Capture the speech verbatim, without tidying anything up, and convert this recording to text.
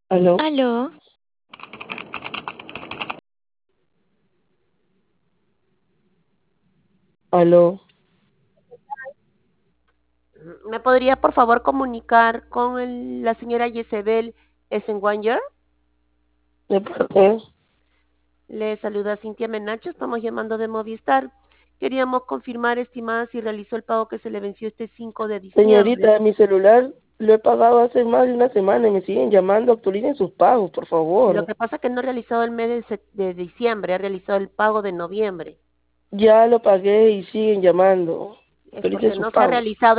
¿Aló? Aló, ¿Aló? ¿Me podría por favor comunicar con el- la señora Yesebel Essenwanger? ¿De parte? Le saluda Cintia Menacho, estamos llamando de Movistar. Queríamos confirmar, estimada, si realizó el pago que se le venció este cinco de diciembre. Señorita, mi celular lo he pagado hace más de una semana y me siguen llamando. Actualicen sus pagos, por Lo favor. que pasa es que no ha realizado el mes de, sep- de diciembre, ha realizado el pago de noviembre. Ya lo pagué y siguen llamando. Es Actualicen porque sus no se ha pagos. realizado